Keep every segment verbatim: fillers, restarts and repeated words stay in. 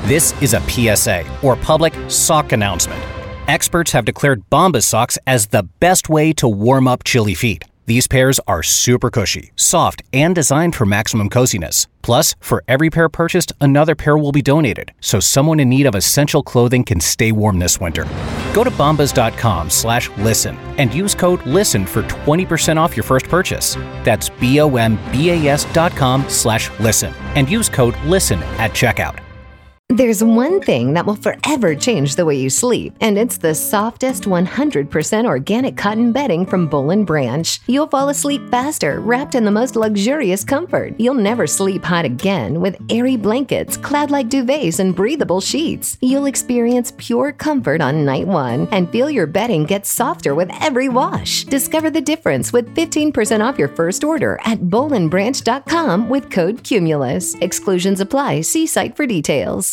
This is a P S A, or public sock announcement. Experts have declared Bombas socks as the best way to warm up chilly feet. These pairs are super cushy, soft, and designed for maximum coziness. Plus, for every pair purchased, another pair will be donated, so someone in need of essential clothing can stay warm this winter. Go to bombas.com slash listen and use code LISTEN for twenty percent off your first purchase. That's B-O-M-B-A-S dot com slash listen and use code LISTEN at checkout. There's one thing that will forever change the way you sleep, and it's the softest one hundred percent organic cotton bedding from Boll and Branch. You'll fall asleep faster, wrapped in the most luxurious comfort. You'll never sleep hot again with airy blankets, cloud-like duvets, and breathable sheets. You'll experience pure comfort on night one and feel your bedding get softer with every wash. Discover the difference with fifteen percent off your first order at boll and branch dot com with code Cumulus. Exclusions apply. See site for details.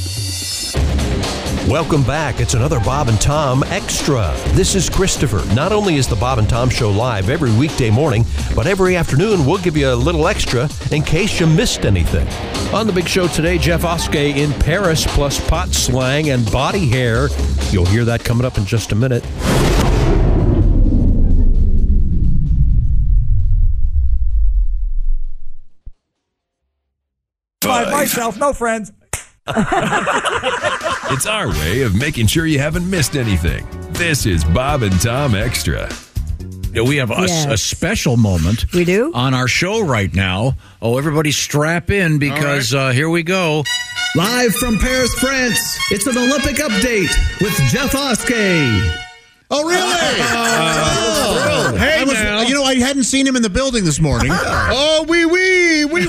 Welcome back. It's another Bob and Tom Extra. This is Christopher. Not only is the Bob and Tom Show live every weekday morning, but every afternoon we'll give you a little extra in case you missed anything. On the big show today, Jeff Oskey in Paris, plus pot slang and body hair. You'll hear that coming up in just a minute. By myself, no friends. It's our way of making sure you haven't missed anything. This is Bob and Tom Extra. Yeah, we have a, Yes. a special moment. We do? On our show right now. Oh, everybody strap in because uh, here we go. Live from Paris, France, it's an Olympic update with Jeff Oskey. Oh, really? Uh, oh. Hey, I was, now. You know, I hadn't seen him in the building this morning. Oh, oui, oui, oui, oui.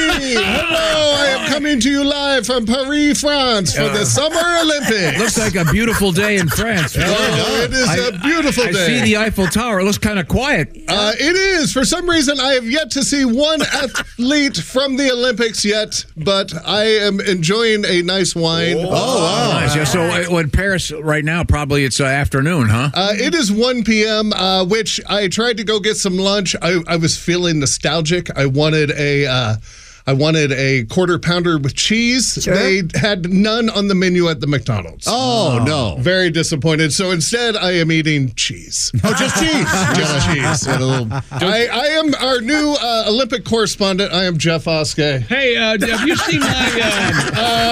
Hello, I am coming to you live from Paris, France for Uh, the Summer Olympics. Looks like a beautiful day in France. Oh, it is I- a beautiful I day. see the Eiffel Tower. It looks kind of quiet. Uh, it is. For some reason, I have yet to see one athlete from the Olympics yet, but I am enjoying a nice wine. Oh, wow. Nice. Yeah, so uh, in Paris right now, probably it's uh, afternoon, huh? Uh, it is one p.m., uh, which I tried to go get some lunch. I, I was feeling nostalgic. I wanted a... Uh, I wanted a quarter pounder with cheese. Sure. They had none on the menu at the McDonald's. Oh, no. Very disappointed. So instead, I am eating cheese. Oh, just cheese. Just cheese. Got a little- I, I am our new uh, Olympic correspondent. I am Jeff Oskey. Hey, uh, have you seen my um,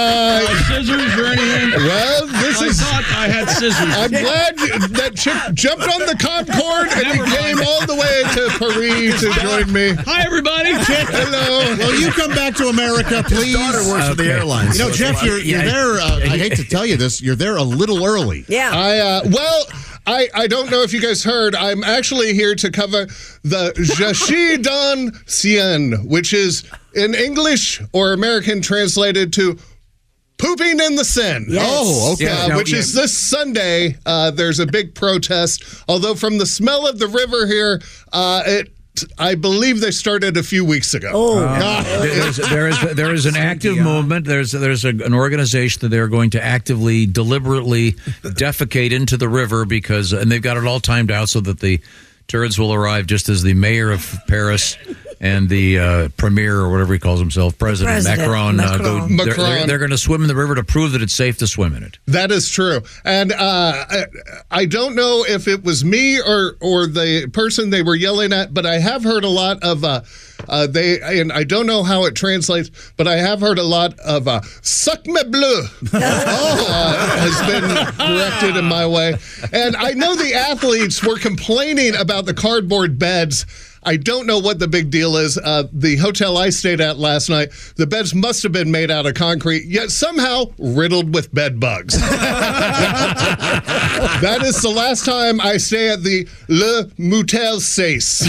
uh, scissors or anything? Well, this I is. thought I had scissors. I'm glad you- that chick jumped on the Concorde and he Never mind. came all the way to Paris to join me. Hi, everybody. Hello. Will you come back to America, please? daughter works for the airlines. You know, so Jeff, it's a you're, lot- you're yeah. there. Uh, I hate to tell you this. You're there a little early. Yeah. I uh, well, I, I don't know if you guys heard. I'm actually here to cover the Je suis dans Seine, which is in English or American translated to pooping in the Seine. Yes. Oh, okay. Uh, now, which yeah. is this Sunday. Uh, there's a big protest. Although from the smell of the river here, uh, it. I believe they started a few weeks ago. Oh, There is, there is there is an active movement. There's there's a, an organization that they're going to actively, deliberately defecate into the river because, and they've got it all timed out so that the turds will arrive just as the mayor of Paris and the uh, premier or whatever he calls himself, President, President Macron, Uh, go. Macron. They're, Macron. they're, they're going to swim in the river to prove that it's safe to swim in it. That is true, and uh, I, I don't know if it was me or or the person they were yelling at, but I have heard a lot of uh, uh, they, and I don't know how it translates, but I have heard a lot of uh, "suck me bleu" uh, has been corrected in my way, and I know the athletes were complaining about the cardboard beds. I don't know what the big deal is. Uh, the hotel I stayed at last night, the beds must have been made out of concrete, yet somehow riddled with bed bugs. That is the last time I stay at the Le Motel Seis.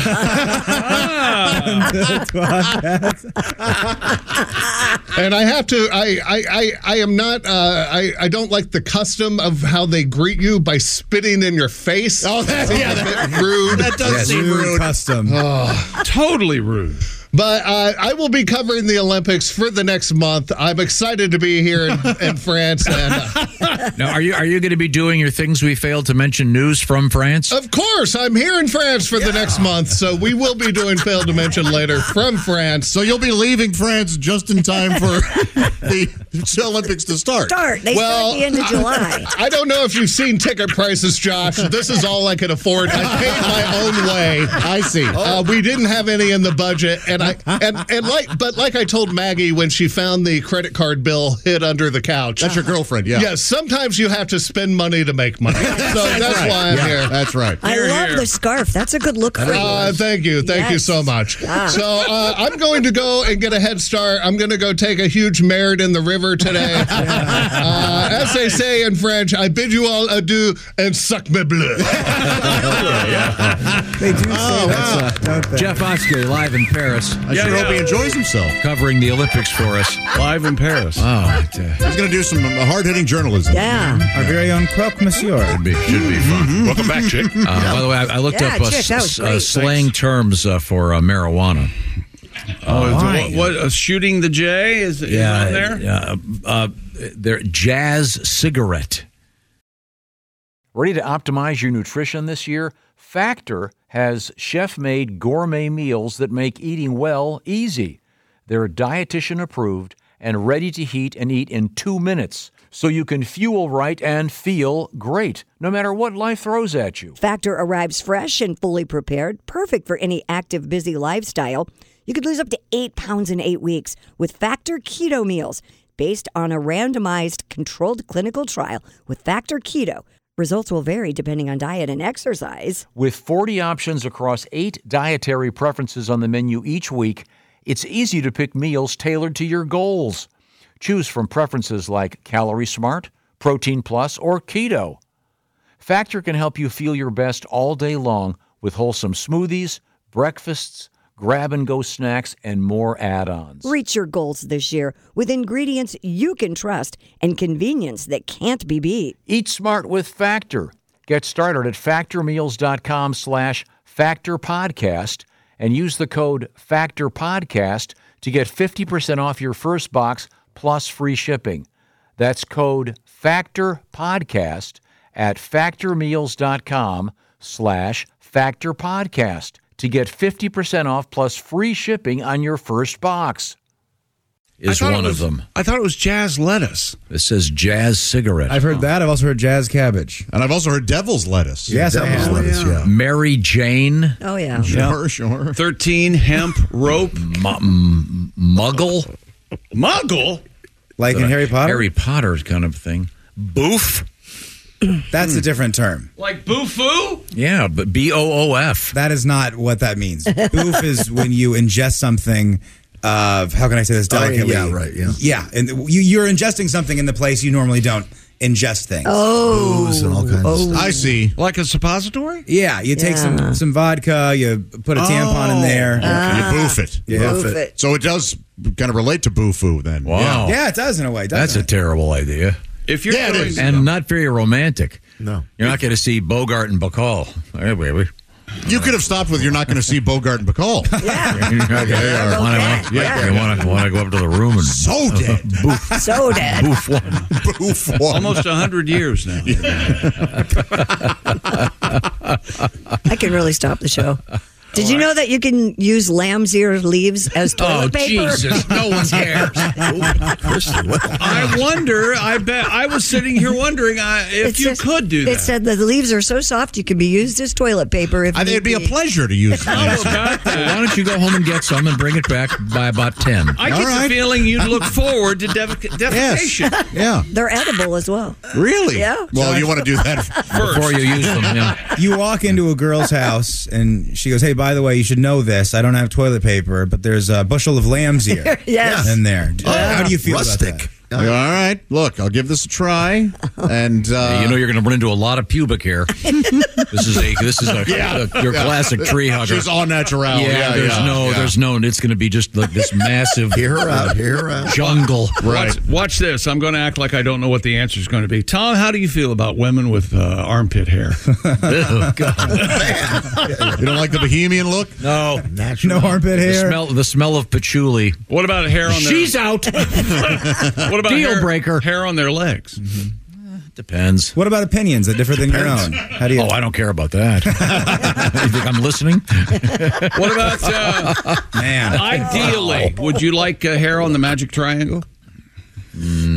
And I have to, I, I, I, I am not, uh, I, I don't like the custom of how they greet you by spitting in your face. Oh, that, Seems yeah, a that, bit rude. that does Yes. seem rude. Custom. Totally rude. But uh, I will be covering the Olympics for the next month. I'm excited to be here in, in France. And, uh, Now, are you are you going to be doing your things we failed to mention news from France? of course, I'm here in France for the next month. So we will be doing Failed to Mention later from France. So you'll be leaving France just in time for the Olympics to start. Start. They Well, start at the end of July. I don't know if you've seen ticket prices, Josh. This is all I could afford. I paid my own way. I see. Uh, we didn't have any in the budget, and I and, and like, but like I told Maggie when she found the credit card bill hid under the couch. That's your girlfriend, yeah. Yes, sometimes you have to spend money to make money. So that's right. why I'm Yeah, here. That's right. I Here, love here. the scarf. That's a good look for you. Uh, thank you. Thank you Yes. so much. Ah. So uh, I'm going to go and get a head start. I'm going to go take a huge merit in the river today. uh, as they say in French, I bid you all adieu and suck me bleu. They do say Oh, that, wow. don't they? Jeff Oskey live in Paris, I sure hope he enjoys himself. covering the Olympics for us. Live in Paris. Oh, it, uh, He's going to do some hard-hitting journalism. Yeah. Our very own Croque Monsieur. should be, should be fun. Welcome back, Chick. Uh, by the way, I, I looked Yeah, up uh, Chick, that was s- uh, great. slang terms uh, for uh, marijuana. Oh, is it, what, what uh, shooting the J is, is Yeah, on there? Uh, uh, they're jazz cigarette. Ready to optimize your nutrition this year? Factor has chef-made gourmet meals that make eating well easy. They're dietitian approved and ready to heat and eat in two minutes, so you can fuel right and feel great, no matter what life throws at you. Factor arrives fresh and fully prepared, perfect for any active, busy lifestyle. You could lose up to eight pounds in eight weeks with Factor Keto Meals, based on a randomized, controlled clinical trial with Factor Keto. Results will vary depending on diet and exercise. With forty options across eight dietary preferences on the menu each week, it's easy to pick meals tailored to your goals. Choose from preferences like Calorie Smart, Protein Plus, or Keto. Factor can help you feel your best all day long with wholesome smoothies, breakfasts, grab-and-go snacks, and more add-ons. Reach your goals this year with ingredients you can trust and convenience that can't be beat. Eat smart with Factor. Get started at factormeals.com slash factorpodcast and use the code FACTORPODCAST to get fifty percent off your first box plus free shipping. That's code FACTORPODCAST at factormeals.com slash factorpodcast to get fifty percent off plus free shipping on your first box. Is I thought one it was- of them. I thought it was jazz lettuce. It says jazz cigarette. I've heard that. I've also heard jazz cabbage. And I've also heard devil's lettuce. Yes, I devil's have. lettuce, yeah. Mary Jane. Oh, yeah. Sure, sure. thirteen hemp rope. M- m- muggle. Muggle? Like in Harry Potter? Harry Potter kind of thing. Boof. That's a different term. Like boo-foo? Yeah, but B O O F. That is not what that means. Boof is when you ingest something of, how can I say this delicately? yeah, right, yeah. Yeah, and you, you're ingesting something in the place you normally don't ingest things. Oh. Booze and all kinds of stuff. I see. Like a suppository? Yeah, you take Yeah. some, some vodka, you put a tampon in there. You boof it. Yeah. Move it. So it does kind of relate to boo-foo then. Wow. Yeah, it does in a way, doesn't That's a it? terrible idea. If you're Yeah, it going is. And not very romantic. No. You're not going to see Bogart and Bacall. Hey, baby. You could have stopped with you're not going to see Bogart and Bacall. Yeah. You're not gonna- Yeah. wanna- Yeah. You want to want to go up to the room and So dead. boof, So dead. boof one. Boof one. almost one hundred years now. I can really stop the show. Did you know that you can use lamb's ear leaves as toilet Oh, paper? Jesus. No one cares. I wonder, I bet, I was sitting here wondering uh, if It you says- could do that. It said that the leaves are so soft you can be used as toilet paper. If I think it'd be a need pleasure to use How that. about Why that? don't you go home and get some and bring it back by about ten? I get All right. the feeling you'd look forward to dev- defecation. Yeah. They're edible as well. Really? Yeah. Well, you want to do that First. Before you use them, yeah. You walk into a girl's house and she goes, "Hey, by the way, you should know this. I don't have toilet paper, but there's a bushel of lamb's ear Yes. in there." How do you feel Rustic. about that? All right. Look, I'll give this a try. And uh, you know you're going to run into a lot of pubic hair. This is a this is a, Yeah. a- your Yeah. classic tree hugger. she's all natural. yeah, Yeah, there's yeah, no, yeah. there's no. It's going to be just like this massive Hear her out. Hear her out. jungle. Right. Watch, watch this. I'm going to act like I don't know what the answer is going to be. Tom, how do you feel about women with uh, armpit hair? Oh, God. You don't like the bohemian look? No, No armpit the hair. smell, the smell of patchouli. What about hair on their... She's out. What about Deal hair, breaker. hair on their legs? Depends. What about opinions that differ than your own? How do you? Oh, I don't care about that. You think I'm listening? What about, uh, Man, ideally, would you like uh, hair on the magic triangle?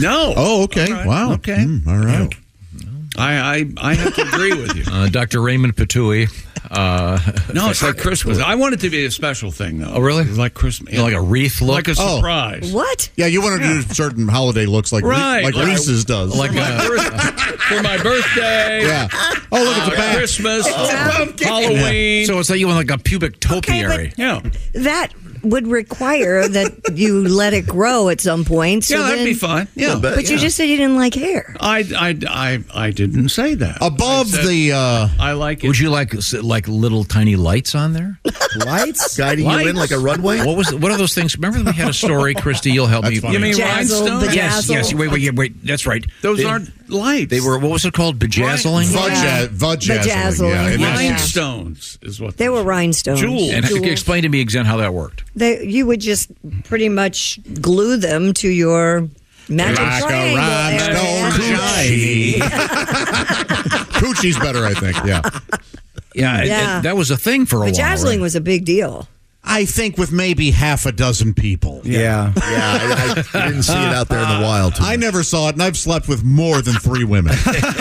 No. Oh, okay. All right. Wow. Okay. Mm, all right. I, I I have to agree with you. Uh, Doctor Raymond Patui. Uh, no, it's like Christmas. I want it to be a special thing, though. Oh, really? It's like Christmas. You know, like a wreath look? Like a Oh. surprise. What? Yeah, you want to Yeah. do certain holiday looks like Right. like, Like- Reese's does. Like For my, uh, birth- for my birthday. yeah. Oh, look at the uh, back. Christmas. Halloween. so it's like you want like a pubic topiary. yeah. That would require that you let it grow at some point. So yeah, that'd then- be fine. Yeah. But, you just said you didn't like hair. I, I, I, I didn't say that. Above I said the uh, I like it. Would you like like little tiny lights on there? Lights guiding you Lights. in like a runway. What was what are those things? Remember we had a story, Christy. You'll help me. That's funny. You mean Bejazzled, rhinestones? Yes, yes. bejazzled. Wait, wait, wait. That's right. Those They- aren't lights. They were. What was it called? Bejazzling. Yeah. Vudja- Vudjazzling. Bejazzling, Yeah. And yeah. that's- rhinestones is what They were rhinestones. Jewels. And Jewels. explain to me again how that worked. They, you would just pretty much glue them to your magic Like a triangle rhinestone area. shiny. Coochie's better, I think. Yeah. Yeah, it- Yeah. it- that was a thing for a while. Bejazzling right? was a big deal. I think with maybe half a dozen people. Yeah. Yeah, I, I didn't see it out there in the wild. Too I never saw it, and I've slept with more than three women.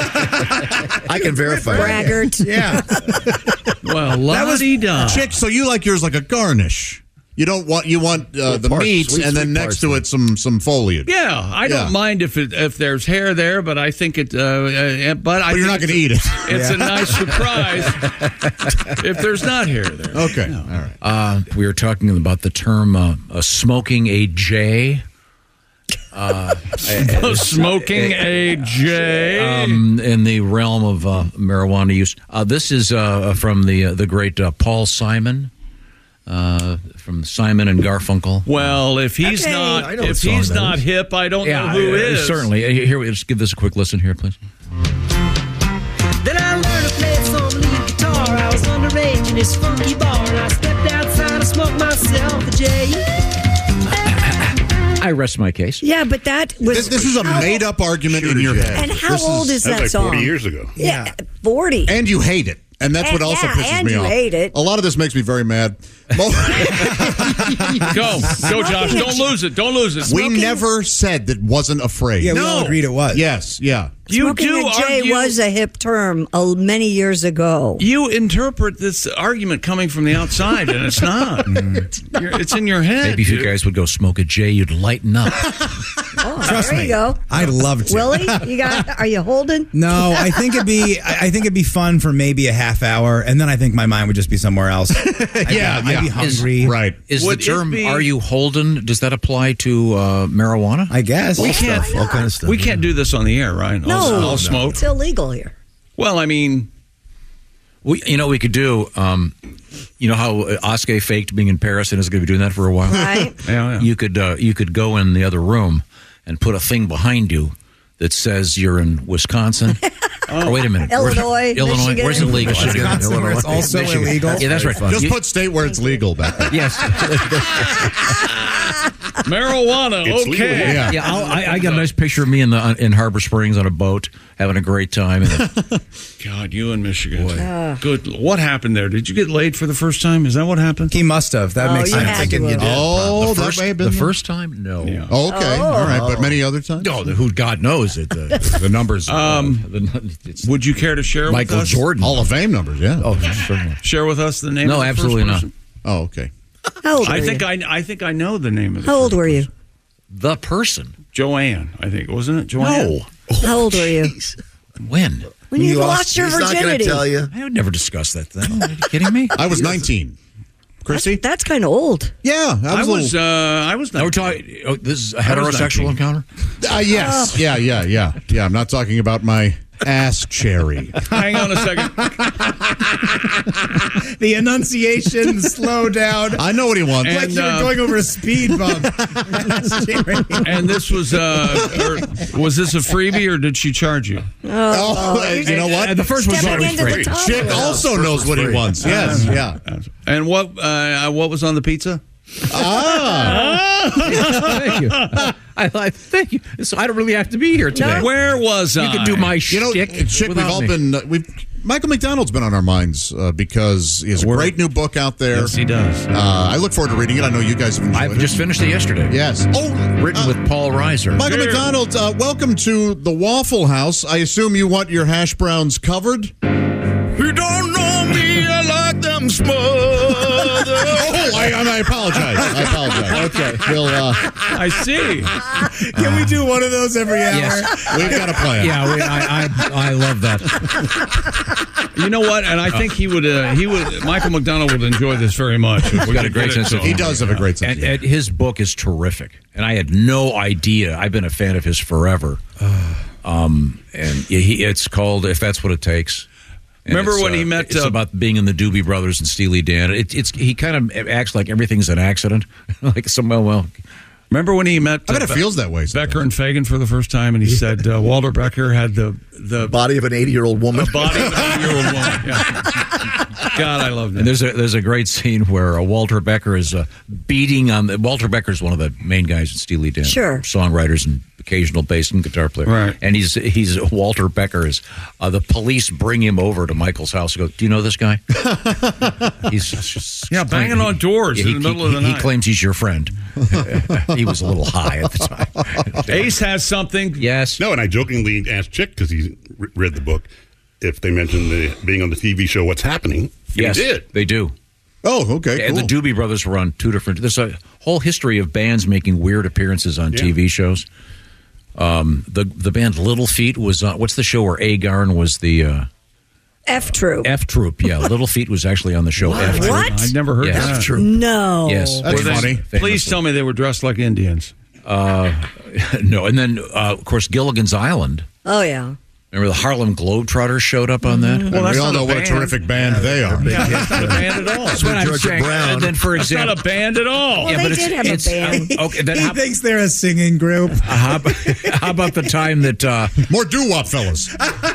I can verify. that. Braggart. Yeah. Well, la-di-da. Chick, so you like yours like a garnish. You don't want you want uh, the Parsley, meats, sweet, and then sweet next to parsley. it some some foliage. Yeah, I don't Yeah. mind if it, if there's hair there, but I think it. Uh, uh, but I But you're think not going to it's eat it. a- It's a nice surprise if there's not hair there. Okay. All right. Uh, we were talking about the term uh, uh, smoking a J. Uh, Smoking a J. um, in the realm of uh, marijuana use. Uh, this is uh, from the uh, the great uh, Paul Simon. Uh, from Simon and Garfunkel. Well, if he's Okay. not I know if what song he's that not is. hip, I don't know Yeah, who uh, is. certainly. Uh, Here, we just give this a quick listen here, please. Then I learned to play some lead guitar. I was underage in this funky bar, and I stepped outside and smoked myself a J. I rest my case. Yeah, but that was. This, this is a how- made up argument in your head. And how This old is, That that was like song? forty years ago. Yeah, forty. And you hate it. And that's And- what also yeah, pisses and me you off. hate it. A lot of this makes me very mad. Go, go, Josh! Don't lose it! Don't lose it! We never said that wasn't a phrase. Yeah, we No. all agreed it was. Yes, yeah. You Smoking do a J argue. was a hip term uh, many years ago. You interpret this argument coming from the outside, and it's not. You're, it's in your head. Maybe if you dude. guys would go smoke a J, you'd lighten up. Oh, Trust there me. you go. I'd love to. Willie, you got? Are you holding? No, I think it'd be. I I think it'd be fun for maybe a half hour, and then I think my mind would just be somewhere else. I'd be- Yeah, I'd yeah. be hungry. Right. Is Would the it term be- "Are you Holden"? Does that apply to uh, marijuana? I guess. We can't. All kind of stuff. We can't do this on the air, right? No, I'll, I'll smoke. It's illegal here. Well, I mean, We, you know, we could do. Um, you know how Oskay faked being in Paris and is going to be doing that for a while. Right. yeah, yeah. You could uh, you could go in the other room and put a thing behind you that says you're in Wisconsin. Oh. Or wait a minute, Where's- Illinois, Illinois. Michigan. Where's it legal? Wisconsin, where it's also Michigan. illegal. Yeah, that's right. Just You- put state where it's legal back there. yes. marijuana. It's legal Okay. here. Yeah. Yeah, I'll, I, I got a nice picture of me in the in Harbor Springs on a boat having a great time. And God, you in Michigan. Good. What happened there? Did you get laid for the first time? Is that what happened? He must have. That Oh, makes you sense. had Thinking to you have. did. Oh, the that first, may have been the first time, no. Yeah. Okay, all right, but many other times. No, the, who God knows it. The, the numbers. Um, uh, the, it's Would you care to share Michael with us? Jordan. Hall of Fame numbers, yeah. Oh, certainly. Share with us the name. No, of the absolutely first not. person? Oh, okay. How old were I think you? I. I think I know the name of. The How old first were you? person. The person. Joanne, I think, wasn't it? Joanne. No. How old were you? When? When you, lost your He's not going virginity. to tell you. I would never discuss that thing. Are you kidding me? I was nineteen. Chrissy? That's kind of old. Yeah, I I was. was. a little- Uh, I was. Now we're nineteen. talking. Oh, this is a I was heterosexual nineteen. encounter. uh, yes, yeah, yeah, yeah, yeah. I'm not talking about my ass cherry. Hang on a second. The enunciation, the slow down. I know what he wants. Like And, you were uh, going over a speed bump. And this was. Uh, or, was this a freebie or did she charge you? Oh, you know what? And the first one's Stepping always into the free. top Chick rope. also knows what he wants. Yes, yeah. And what? Uh, what was on the pizza? Ah, Thank you. I, I thank you. So I don't really have to be here today. Where was I? You could do my you know, shtick Chick, we've without all me. been uh, we've Michael McDonald's been on our minds uh, because he has a We're- great new book out there. Yes, he does. Uh, I look forward to reading it. I know you guys have enjoyed I've it. just finished it yesterday. Yes. Oh, Written uh, with Paul Reiser. Michael Here. McDonald, uh, welcome to the Waffle House. I assume you want your hash browns covered? You don't know me, I like them smothered. Oh, I, I apologize. I apologize. Okay. We'll, uh, I see. Can we do one of those every hour? Yes. we've got a plan. Yeah, we, I, I, I love that. You know what? And I think he would. Uh, he would. Michael McDonald would enjoy this very much. He's got a great sense of He humor. does have a great sense. And, and his book is terrific. And I had no idea. I've been a fan of his forever. Um, and he, it's called If That's What It Takes. And Remember it's, when uh, he met, It's uh, about being in the Doobie Brothers and Steely Dan. It, it's he kind of acts like everything's an accident. Like some well, well. Remember when he met? I bet it Be- feels that way. Becker and Fagan for the first time, and he said uh, Walter Becker had the the Body of an eighty-year-old woman. the body of an eighty-year-old woman. Yeah. God, I love that. And there's a there's a great scene where uh, Walter Becker is uh, beating on the Walter Becker's one of the main guys in Steely Dan, Sure. songwriters and occasional bass and guitar player, Right. And he's he's Walter Becker is uh, the police bring him over to Michael's house. And go, do you know this guy? He's just, Yeah, banging on doors he, in the middle he, of the he night. claims he's your friend. He was a little high at the time. Ace has something. Yes. No, and I jokingly asked Chick because he re- read the book if they mentioned the, being on the T V show What's Happening. And Yes, he did. they do. Oh, okay. And Cool. the Doobie Brothers were on two different. There's a whole history of bands making weird appearances on Yeah. T V shows. Um, the the band Little Feat was on. What's the show where Agarn was the uh, F Troop. F Troop? Yeah, Little Feat was actually on the show. F Troop. What? I never heard Yeah. that. F Troop. No. Yes, That's Were they- funny. famously. Please tell me they were dressed like Indians. Uh, no, and then uh, of course Gilligan's Island. Oh, yeah. Remember the Harlem Globetrotters showed up on that? And Well, that's we all not a know what a band. terrific band they are. Yeah, that's not a band at all. That's what I'm Georgia saying. Brown. And then, for That's example, not a band at all. Well, they but did it's- have a it's, band. uh, okay, then He how, thinks they're a singing group. how, about- how about the time that? Uh, More doo-wop, fellas.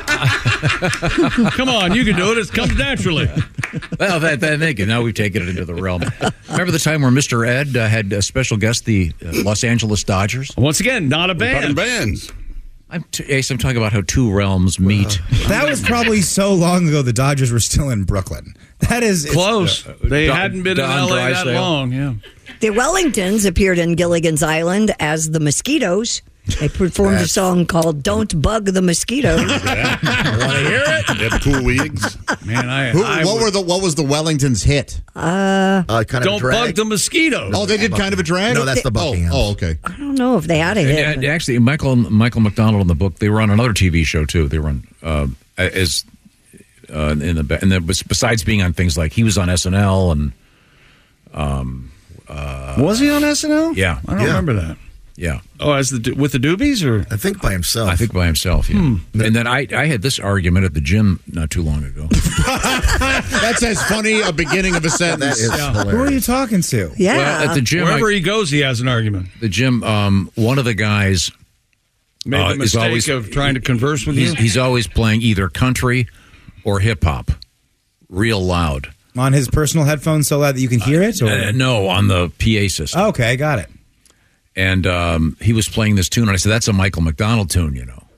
Come on, you can do it. It comes naturally. Well, that, that, thank you. Now we've taken it into the realm. Remember the time where Mister Ed uh, had a special guest, the uh, Los Angeles Dodgers? Once again, not a We're talking band. bands. I'm t- Ace, I'm talking about how two realms meet. That was probably so long ago the Dodgers were still in Brooklyn. That is it's- Close. They Don- hadn't been Don in L A that Drysdale. long. Yeah. The Wellingtons appeared in Gilligan's Island as the Mosquitoes. They performed a song called "Don't Bug the Mosquitoes." Yeah. I want to hear it. They have cool wigs. Man, I, Who, I what would- were the what was the Wellingtons hit? Uh, Uh, kind of don't a drag. bug the mosquitoes. Oh, they did kind of a drag? No, that's the Oh, Buckingham. oh, okay. I don't know if they had a hit. And, uh, actually, Michael Michael McDonald in the book, they were on another T V show too. They were on uh, as uh, in the and then besides being on things like he was on S N L and um uh, Was he on S N L? yeah I don't Yeah. remember that. yeah. Oh, as the with the Doobies, or I think by himself. I think by himself, yeah. And then I, I had this argument at the gym not too long ago. That's as funny a beginning of a that sentence. is Yeah. Who are you talking to? Yeah. Well, at the gym, wherever I, he goes, he has an argument. the gym, um, one of the guys Made Uh, the is mistake always- of trying to converse with he's, you. he's always playing either country or hip hop, real loud. On his personal headphones so loud that you can hear it? Or? Uh, no, on the P A system. Okay, got it. And um, he was playing this tune, and I said, "That's a Michael McDonald tune, you know."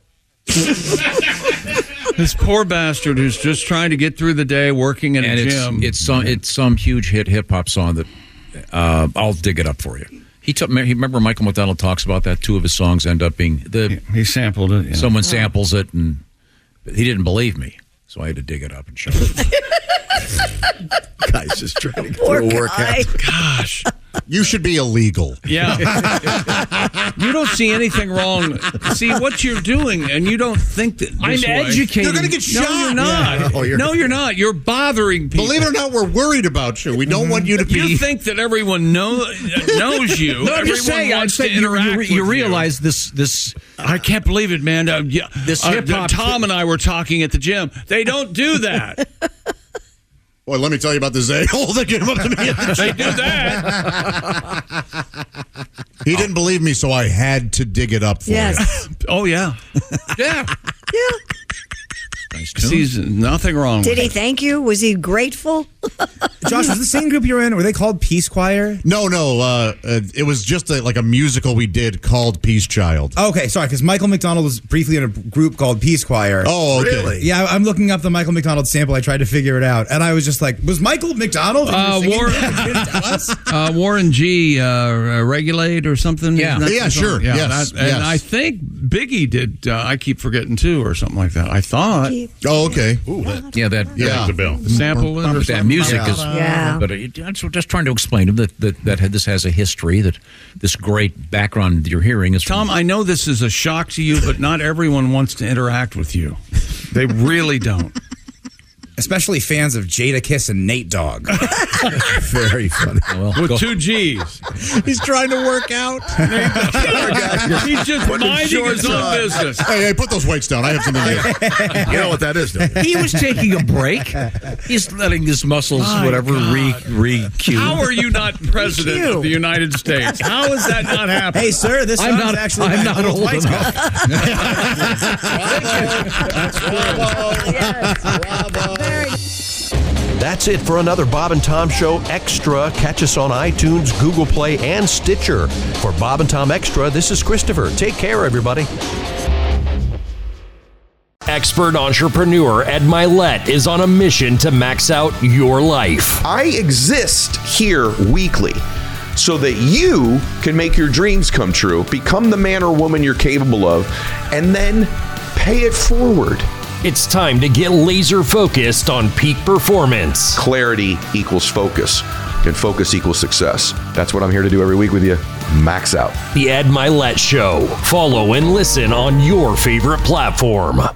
This poor bastard who's just trying to get through the day working in and a it's gym. it's some it's some huge hit hip hop song that uh, I'll dig it up for you. He took. He remember Michael McDonald talks about that. Two of his songs end up being the he sampled it. Yeah. someone samples it, and he didn't believe me, so I had to dig it up and show it. Guy's just trying to get Poor through a guy. workout. Gosh. You should be illegal. Yeah. You don't see anything wrong. See what you're doing, and you don't think that this I'm way. educating. You're going to get No, shot. you're not. Yeah. Oh, you're- no, you're not. You're bothering people. Believe it or not, we're worried about you. We don't want you to be. You think that everyone know, knows you. No, I'm Everyone just saying. I'm wants saying to you, interact you, with you realize this this. I can't believe it, man. Uh, yeah, This uh, hip-hop- Tom and I were talking at the gym. They don't do that. Boy, let me tell you about this a-hole that came up to me. At the They gym. do that. He didn't believe me, so I had to dig it up for Yes. Oh yeah, Yeah. Yeah. Nice tune. sees nothing wrong. Did with he it. thank you? Was he grateful? Josh, was the same group you were in? Were they called Peace Choir? No, no. Uh, uh, it was just a, like a musical we did called Peace Child. Okay, sorry, because Michael McDonald was briefly in a group called Peace Choir. Oh, okay. Really? Yeah, I'm looking up the Michael McDonald sample. I tried to figure it out, and I was just like, was Michael McDonald? Uh, Warren, uh, Warren G. Uh, Regulate or something? Yeah, yeah, sure. Yeah, yes, that, and yes. I think Biggie did. Uh, I keep forgetting too, or something like that. I thought. Oh, okay. Ooh, that, Yeah, that Yeah. the bell. The sample or that something. music Yeah. is. Yeah. But it, I'm just trying to explain to him that that, that had, this has a history. That this great background you're hearing is from Tom, I know this is a shock to you, but not everyone wants to interact with you. They really don't. Especially fans of Jada Kiss and Nate Dogg. Very funny. Well, With go- two G's. He's trying to work out. He's just Put his minding shorts his own on. business. Hey, hey, put those weights down. I have something to do. You know what that is, don't you? he was taking a break. He's letting his muscles, My whatever, re God. re-cue. How are you not president Cue. of the United States? How is that not happening? Hey, sir, this I'm song's not. actually I'm by not Little old White enough. That's it for another Bob and Tom Show Extra. Catch us on iTunes, Google Play, and Stitcher. For Bob and Tom Extra, this is Christopher. Take care, everybody. Expert entrepreneur Ed Milet is on a mission to max out your life. I exist here weekly so that you can make your dreams come true, become the man or woman you're capable of, and then pay it forward. It's time to get laser focused on peak performance. Clarity equals focus, and focus equals success. That's what I'm here to do every week with you. Max out. The Ed Milet Show. Follow and listen on your favorite platform.